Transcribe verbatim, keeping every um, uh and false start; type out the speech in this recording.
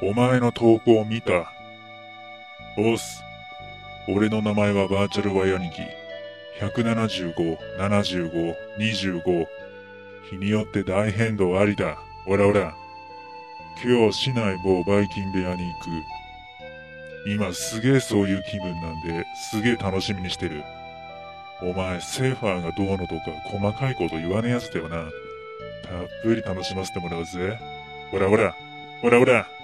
お前の投稿を見た。おっす。俺の名前はバーチャルワイ兄貴。ひゃくななじゅうご、ななじゅうご、にじゅうご。日によって大変動ありだ。おらおら。今日市内某バイキン部屋に行く。今すげえそういう気分なんで、すげえ楽しみにしてる。お前、セーファーがどうのとか細かいこと言わねえやつだよな。たっぷり楽しませてもらうぜ。おらおら、おらおら。